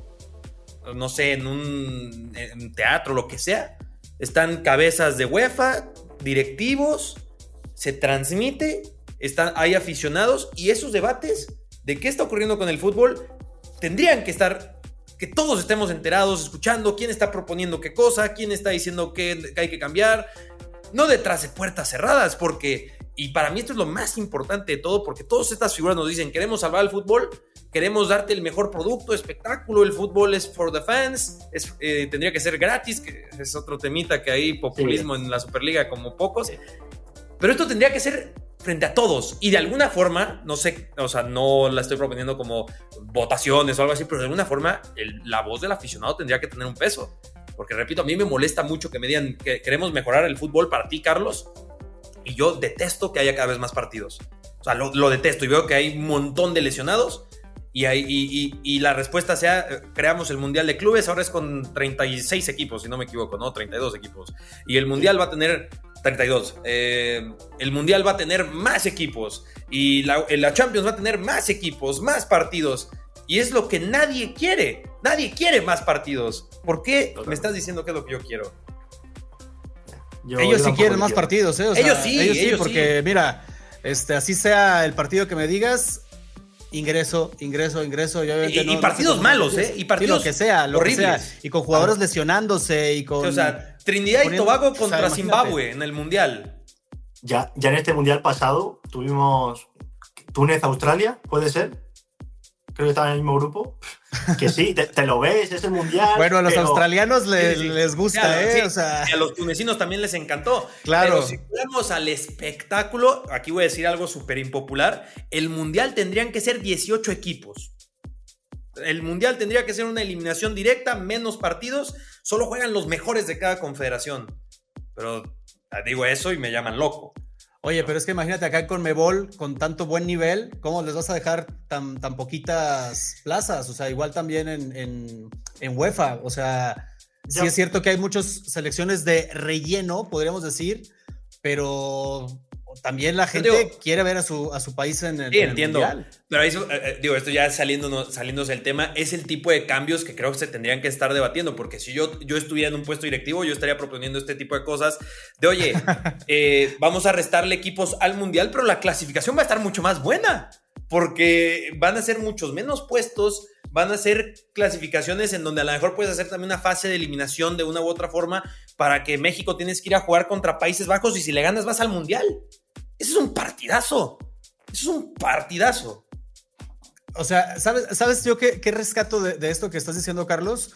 no sé, en un en teatro, lo que sea. Están cabezas de UEFA, directivos, se transmite, están, hay aficionados y esos debates de qué está ocurriendo con el fútbol tendrían que estar, que todos estemos enterados, escuchando quién está proponiendo qué cosa, quién está diciendo qué, qué hay que cambiar, no detrás de puertas cerradas, porque, y para mí esto es lo más importante de todo, porque todas estas figuras nos dicen, queremos salvar el fútbol, queremos darte el mejor producto, espectáculo, el fútbol es for the fans, es, eh, tendría que ser gratis, que es otro temita que hay populismo sí. en la Superliga como pocos, sí. pero esto tendría que ser frente a todos, y de alguna forma, no sé, o sea, no la estoy proponiendo como votaciones o algo así, pero de alguna forma el, la voz del aficionado tendría que tener un peso, porque repito, a mí me molesta mucho que me digan que queremos mejorar el fútbol para ti, Carlos, y yo detesto que haya cada vez más partidos, o sea, lo, lo detesto, y veo que hay un montón de lesionados, y, hay, y, y, y la respuesta sea, creamos el Mundial de Clubes, ahora es con treinta y seis equipos, si no me equivoco, ¿no? treinta y dos equipos, y el Mundial va a tener treinta y dos. Eh, el Mundial va a tener más equipos y la, la Champions va a tener más equipos, más partidos. Y es lo que nadie quiere. Nadie quiere más partidos. ¿Por qué me estás diciendo que es lo que yo quiero? Yo ellos sí quieren más partidos, ¿eh? O sea, ellos sí, ellos sí, ellos porque sí. mira, este, así sea el partido que me digas, ingreso, ingreso, ingreso. Y, y, no, y partidos no malos, ¿eh? Y partidos sí, lo que sea, lo horribles. Que sea. Y con jugadores ah. lesionándose y con... O sea, Trinidad poniendo, y Tobago contra o sea, Zimbabue en el Mundial. Ya, ya en este Mundial pasado tuvimos Túnez, Australia, ¿puede ser? Creo que estaban en el mismo grupo. Que sí, te, te lo ves, es el Mundial. Bueno, a los pero... australianos les, sí, sí. les gusta, claro, ¿eh? Sí, o sea... y a los tunecinos también les encantó. Claro. Pero si fuéramos al espectáculo, aquí voy a decir algo súper impopular, el Mundial tendrían que ser dieciocho equipos. El Mundial tendría que ser una eliminación directa, menos partidos, solo juegan los mejores de cada confederación. Pero digo eso y me llaman loco. Oye, pero es que imagínate acá en Conmebol, con tanto buen nivel, ¿cómo les vas a dejar tan, tan poquitas plazas? O sea, igual también en, en, en UEFA. O sea, ya. Sí es cierto que hay muchas selecciones de relleno, podríamos decir, pero... También la gente digo, quiere ver a su, a su país en el, sí, en entiendo. el Mundial. Pero eso, eh, digo, esto ya saliéndonos, saliéndose del tema, es el tipo de cambios que creo que se tendrían que estar debatiendo, porque si yo, yo estuviera en un puesto directivo, yo estaría proponiendo este tipo de cosas de, oye, eh, vamos a restarle equipos al Mundial, pero la clasificación va a estar mucho más buena, porque van a ser muchos menos puestos, van a ser clasificaciones en donde a lo mejor puedes hacer también una fase de eliminación de una u otra forma, para que México tienes que ir a jugar contra Países Bajos y si le ganas vas al Mundial. Eso es un partidazo. Eso es un partidazo. O sea, ¿sabes, ¿sabes yo qué, qué rescato de, de esto que estás diciendo, Carlos?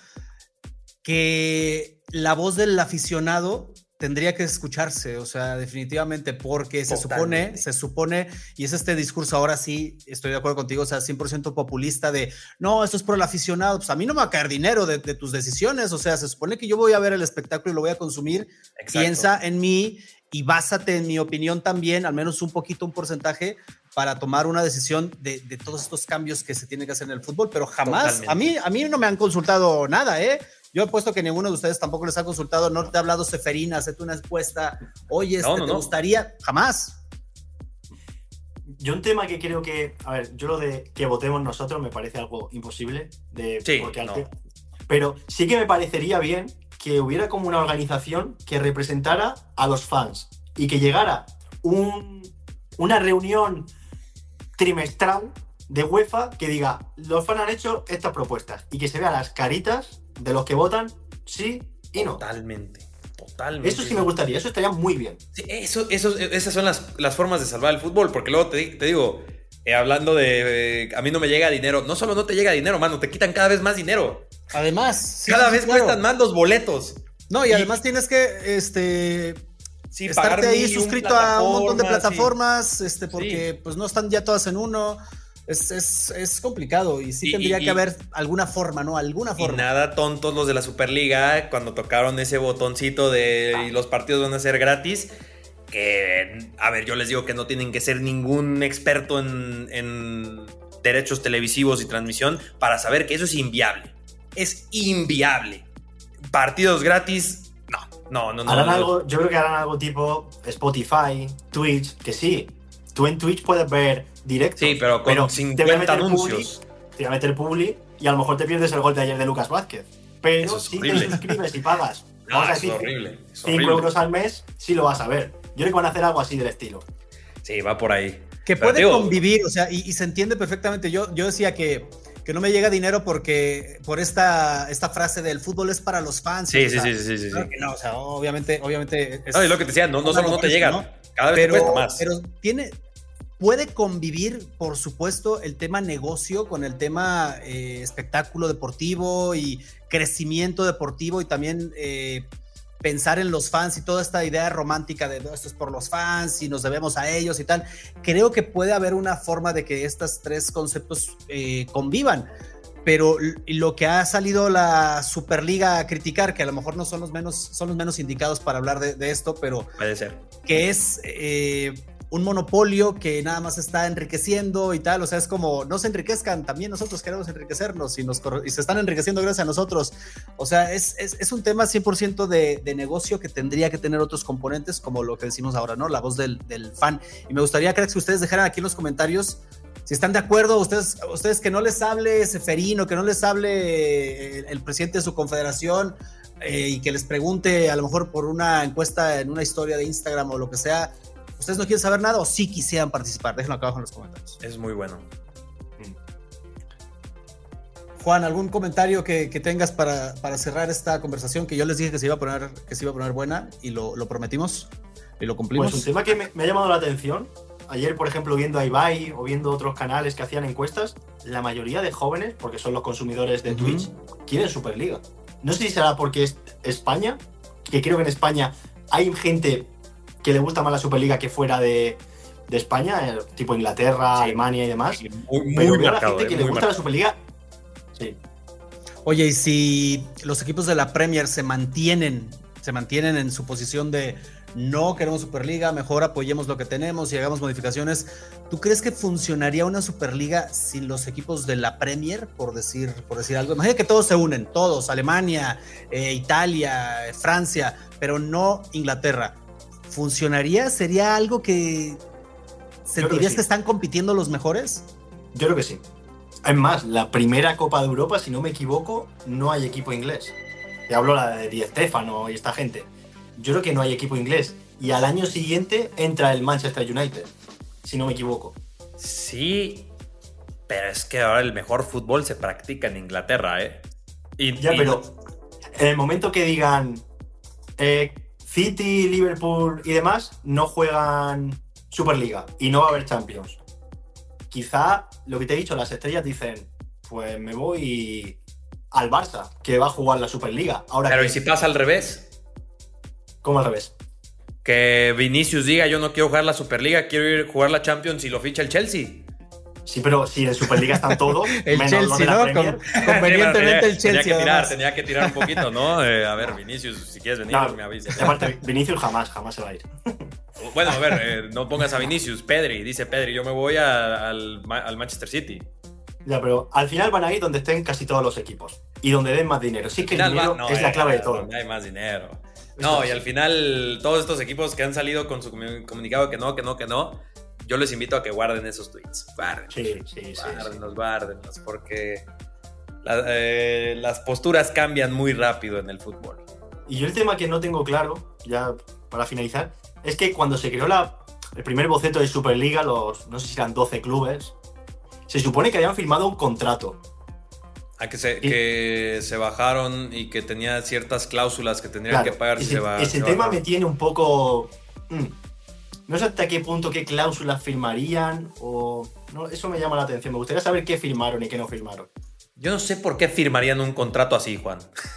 Que la voz del aficionado tendría que escucharse, o sea, definitivamente, porque se supone, se supone, y es este discurso, ahora sí, estoy de acuerdo contigo, o sea, cien por ciento populista de, no, esto es por el aficionado, pues a mí no me va a caer dinero de, de tus decisiones, o sea, se supone que yo voy a ver el espectáculo y lo voy a consumir. Exacto. Piensa en mí y básate en mi opinión también, al menos un poquito, un porcentaje, para tomar una decisión de, de todos estos cambios que se tienen que hacer en el fútbol, pero jamás, a mí, a mí no me han consultado nada, ¿eh? Yo he puesto que ninguno de ustedes tampoco les ha consultado, no te ha hablado Seferina, hazte una encuesta, oye, este, no, no, ¿te no. gustaría? Jamás. yo un tema que creo que, a ver, yo lo de que votemos nosotros me parece algo imposible, de, sí, porque no. te, pero sí que me parecería bien que hubiera como una organización que representara a los fans y que llegara un, una reunión trimestral de UEFA que diga, los fans han hecho estas propuestas y que se vean las caritas de los que votan sí y no. Totalmente, totalmente. Eso sí me gustaría, eso estaría muy bien. Sí, eso, eso, esas son las, las formas de salvar el fútbol, porque luego te, te digo, eh, hablando de, eh, a mí no me llega dinero, no solo no te llega dinero, mano, te quitan cada vez más dinero. Además, sí, cada sí, vez claro. cuestan más los boletos. No, y, y además tienes que, este... Sí, estarte ahí suscrito a un montón de plataformas, sí. este, porque sí. pues no están ya todas en uno. Es, es, es complicado y sí y, tendría y, que haber alguna forma, ¿no? Alguna forma. Y nada tontos los de la Superliga cuando tocaron ese botoncito de ah. y los partidos van a ser gratis. Que, a ver, yo les digo que no tienen que ser ningún experto en, en derechos televisivos y transmisión para saber que eso es inviable. Es inviable. Partidos gratis, no, no, no. no, harán no. Algo, yo creo que harán algo tipo Spotify, Twitch, que sí. Tú en Twitch puedes ver directos. Sí, pero con pero cincuenta anuncios. Publi, te va a meter publi y a lo mejor te pierdes el gol de ayer de Lucas Vázquez. Pero si te suscribes y pagas, no, vamos a es decir, horrible, es cinco euros al mes, sí lo vas a ver. Yo creo que van a hacer algo así del estilo. Sí, va por ahí. Que pero, puede tío, convivir, o sea, y, y se entiende perfectamente. Yo, yo decía que, que no me llega dinero porque por esta, esta frase del fútbol es para los fans. Sí, o sí, sea, sí, sí, sí, sí. No, o sea, obviamente, obviamente. Es, no, y lo que te decía, no, no solo no te llega, ¿no? Cada vez pero, te cuesta más. Pero tiene. Puede convivir, por supuesto, el tema negocio con el tema eh, espectáculo deportivo y crecimiento deportivo y también eh, pensar en los fans y toda esta idea romántica de esto es por los fans y nos debemos a ellos y tal. Creo que puede haber una forma de que estos tres conceptos eh, convivan. Pero lo que ha salido la Superliga a criticar, que a lo mejor no son los menos, son los menos indicados para hablar de, de esto, pero puede ser. Que es eh, un monopolio que nada más está enriqueciendo y tal, o sea, es como, no se enriquezcan, también nosotros queremos enriquecernos y, nos, y se están enriqueciendo gracias a nosotros, o sea, es, es, es un tema cien por ciento de, de negocio que tendría que tener otros componentes, como lo que decimos ahora, ¿no? La voz del, del fan, y me gustaría, cracks, que ustedes dejaran aquí en los comentarios si están de acuerdo, ustedes, ustedes que no les hable Seferino, que no les hable el, el presidente de su confederación eh, y que les pregunte a lo mejor por una encuesta en una historia de Instagram o lo que sea, ¿ustedes no quieren saber nada o sí quisieran participar? Déjenlo acá abajo en los comentarios. Es muy bueno. Juan, ¿algún comentario que, que tengas para, para cerrar esta conversación? Que yo les dije que se iba a poner, que se iba a poner buena y lo, lo prometimos y lo cumplimos. Pues un tema que me, me ha llamado la atención. Ayer, por ejemplo, viendo a Ibai o viendo otros canales que hacían encuestas, la mayoría de jóvenes, porque son los consumidores de uh-huh. Twitch, quieren Superliga. No sé si será porque es España, que creo que en España hay gente que le gusta más la Superliga que fuera de, de España, tipo Inglaterra, sí. Alemania y demás. Sí, muy, muy pero marcado, la gente eh, que muy le gusta marcado. la Superliga, sí. Oye, y si los equipos de la Premier se mantienen, se mantienen en su posición de no queremos Superliga, mejor apoyemos lo que tenemos y hagamos modificaciones, ¿tú crees que funcionaría una Superliga sin los equipos de la Premier, por decir, por decir algo? Imagina que todos se unen, todos, Alemania, eh, Italia, eh, Francia, pero no Inglaterra. ¿Funcionaría? ¿Sería algo que sentirías que, sí. que están compitiendo los mejores? Yo creo que sí. Es más, la primera Copa de Europa, si no me equivoco, no hay equipo inglés. Te hablo la de Di Stéfano y esta gente. Yo creo que no hay equipo inglés. Y al año siguiente entra el Manchester United, si no me equivoco. Sí, pero es que ahora el mejor fútbol se practica en Inglaterra, ¿eh? Y, ya, y... pero en el momento que digan eh, City, Liverpool y demás, no juegan Superliga y no va a haber Champions. Quizá, lo que te he dicho, las estrellas dicen, pues me voy al Barça, que va a jugar la Superliga. Ahora pero que... ¿y si pasa al revés? ¿Cómo al revés? Que Vinicius diga, yo no quiero jugar la Superliga, quiero ir a jugar la Champions y lo ficha el Chelsea. Sí, pero si en Superliga están todos, el menos Chelsea, ¿no? Con, convenientemente el Chelsea. Tenía que tirar, tenía que tirar un poquito, ¿no? Eh, a ver, Vinicius, si quieres venir, no, pues me avisas. Aparte, Vinicius jamás, jamás se va a ir. Bueno, a ver, eh, no pongas a Vinicius, Pedri, dice Pedri, yo me voy a, al, al Manchester City. Ya, pero al final van a ir donde estén casi todos los equipos y donde den más dinero. Sí que el dinero no, es la clave eh, de todo. No hay más dinero. No, y al final todos estos equipos que han salido con su comunicado que no, que no, que no, yo les invito a que guarden esos tweets. Guarden, sí, sí, guárdenlos, sí. guárdenlos, porque la, eh, las posturas cambian muy rápido en el fútbol. Y yo el tema que no tengo claro, ya para finalizar, es que cuando se creó la, el primer boceto de Superliga, los no sé si eran doce clubes, se supone que habían firmado un contrato. A que se, que se bajaron y que tenía ciertas cláusulas que tendrían claro, que pagar si ese, se va. Ese se tema bajaron. me tiene un poco... Mm, no sé hasta qué punto, qué cláusulas firmarían o... No, eso me llama la atención. Me gustaría saber qué firmaron y qué no firmaron. Yo no sé por qué firmarían un contrato así, Juan.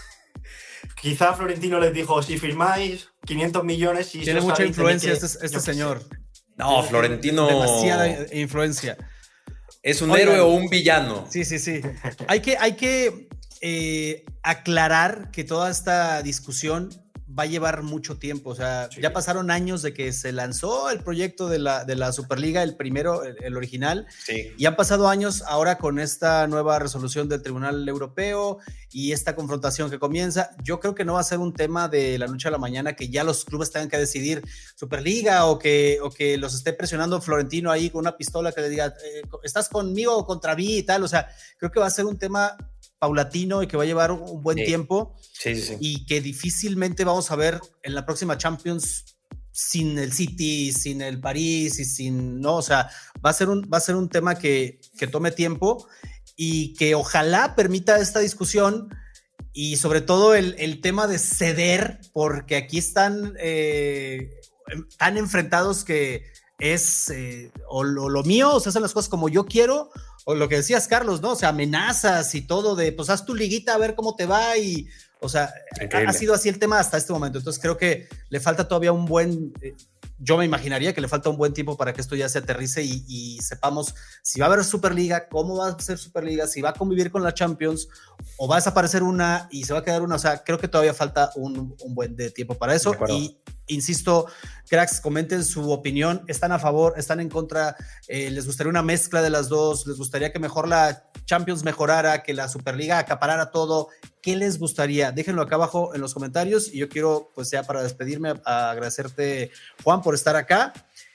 Quizá Florentino les dijo, si firmáis quinientos millones... Y tiene mucha influencia que, este, este señor. Sé. No, Florentino... Demasiada influencia. ¿Es un Oigan, héroe o un villano? Sí, sí, sí. Hay que, hay que eh, aclarar que toda esta discusión va a llevar mucho tiempo. O sea, sí. ya pasaron años de que se lanzó el proyecto de la, de la Superliga, el primero, el, el original. Sí. Y han pasado años ahora con esta nueva resolución del Tribunal Europeo y esta confrontación que comienza. Yo creo que no va a ser un tema de la noche a la mañana que ya los clubes tengan que decidir Superliga o que, o que los esté presionando Florentino ahí con una pistola que le diga, eh, ¿estás conmigo o contra mí y tal? O sea, creo que va a ser un tema paulatino y que va a llevar un buen sí. tiempo sí, sí. y que difícilmente vamos a ver en la próxima Champions sin el City, sin el París y sin, no, o sea, va a ser un, va a ser un tema que, que tome tiempo y que ojalá permita esta discusión y sobre todo el, el tema de ceder, porque aquí están eh, tan enfrentados que es eh, o lo, lo mío, o se hacen las cosas como yo quiero, o lo que decías, Carlos, ¿no? O sea, amenazas y todo de, pues haz tu liguita a ver cómo te va y, o sea, ha, ha sido así el tema hasta este momento. Entonces creo que le falta todavía un buen, eh, yo me imaginaría que le falta un buen tiempo para que esto ya se aterrice y, y sepamos si va a haber Superliga, cómo va a ser Superliga, si va a convivir con la Champions o va a desaparecer una y se va a quedar una. O sea, creo que todavía falta un, un buen de tiempo para eso. Y insisto, cracks, comenten su opinión. ¿Están a favor? ¿Están en contra? Eh, ¿Les gustaría una mezcla de las dos? ¿Les gustaría que mejor la Champions mejorara, que la Superliga acaparara todo? ¿Qué les gustaría? Déjenlo acá abajo en los comentarios y yo quiero, pues ya para despedirme, a agradecerte, Juan, por estar acá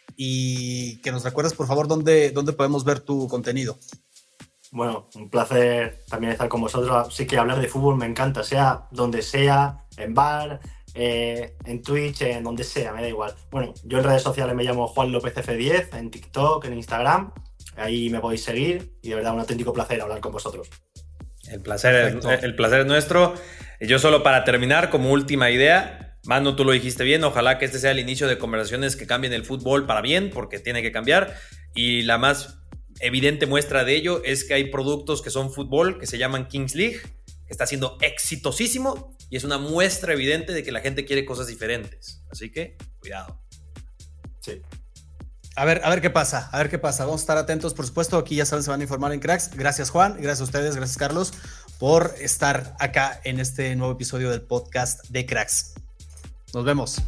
y que nos recuerdes, por favor, dónde, dónde podemos ver tu contenido. Bueno, un placer también estar con vosotros. Así que hablar de fútbol me encanta, sea donde sea, en bar, eh, en Twitch, en donde sea, me da igual. Bueno, yo en redes sociales me llamo Juan López F diez, en TikTok, en Instagram. Ahí me podéis seguir y de verdad un auténtico placer hablar con vosotros. El placer, es, el placer es nuestro. Yo solo para terminar, como última idea, Manu, tú lo dijiste bien, ojalá que este sea el inicio de conversaciones que cambien el fútbol para bien, porque tiene que cambiar. Y la más evidente muestra de ello es que hay productos que son fútbol, que se llaman Kings League, que está siendo exitosísimo y es una muestra evidente de que la gente quiere cosas diferentes. Así que, cuidado. Sí. A ver, a ver qué pasa, a ver qué pasa. Vamos a estar atentos, por supuesto. Aquí ya saben, se van a informar en Cracks. Gracias, Juan. Gracias a ustedes, gracias, Carlos, por estar acá en este nuevo episodio del podcast de Cracks. Nos vemos.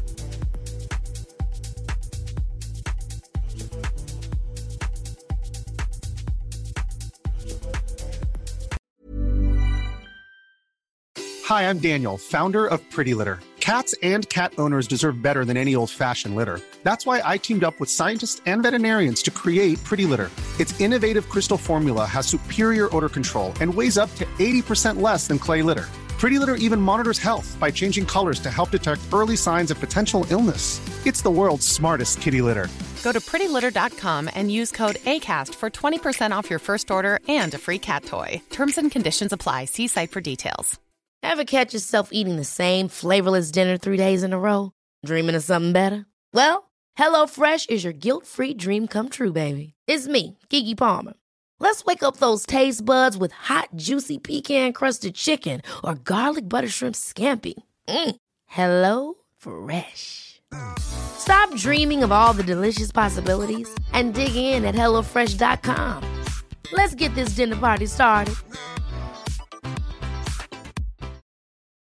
Hi, I'm Daniel, founder of Pretty Litter. Cats and cat owners deserve better than any old-fashioned litter. That's why I teamed up with scientists and veterinarians to create Pretty Litter. Its innovative crystal formula has superior odor control and weighs up to eighty percent less than clay litter. Pretty Litter even monitors health by changing colors to help detect early signs of potential illness. It's the world's smartest kitty litter. Go to pretty litter dot com and use code ACAST for twenty percent off your first order and a free cat toy. Terms and conditions apply. See site for details. Ever catch yourself eating the same flavorless dinner three days in a row? Dreaming of something better? Well, HelloFresh is your guilt-free dream come true, baby. It's me, Keke Palmer. Let's wake up those taste buds with hot, juicy pecan-crusted chicken or garlic butter shrimp scampi. Mm. Hello Fresh. Stop dreaming of all the delicious possibilities and dig in at hello fresh dot com. Let's get this dinner party started.